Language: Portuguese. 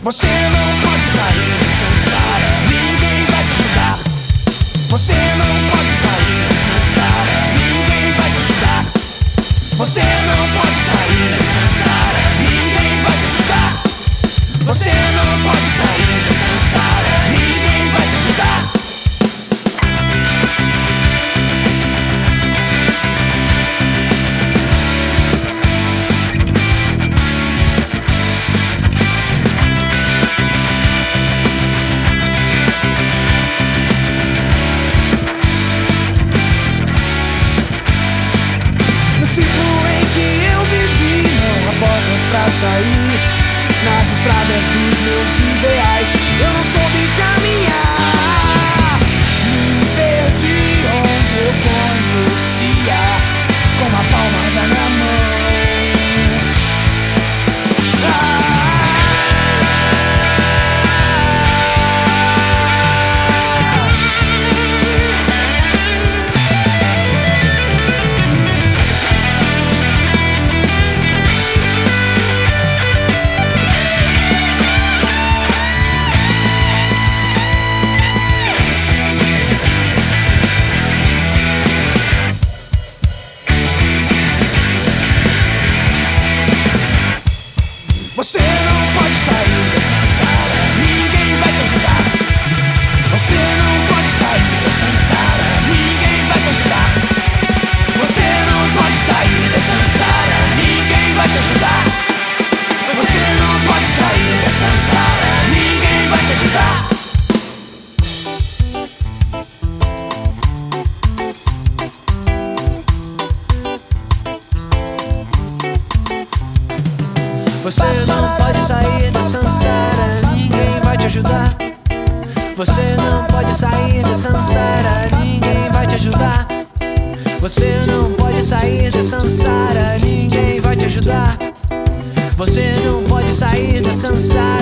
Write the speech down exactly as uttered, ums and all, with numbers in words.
Você não pode sair do samsara, ninguém vai te ajudar. Você não pode sair do samsara, ninguém vai te ajudar. Você não pode sair do samsara, ninguém vai te ajudar. Você não pode sair do samsara, ninguém vai te ajudar. Pra sair nas estradas dos meus ideais, eu não soube caminhar. Me perdi onde eu conhecia, com a palma da minha mão. Ah, você não pode sair da samsara, ninguém vai te ajudar. Você não pode sair da samsara, ninguém vai te ajudar. Você não pode sair da samsara, ninguém vai te ajudar. Você não pode sair da samsara, ninguém vai te ajudar. Você não pode sair da samsara, ninguém vai te ajudar. Você não pode sair da samsara, ninguém vai te ajudar. Você não pode sair da samsara, ninguém vai te ajudar. Você não pode sair da samsara.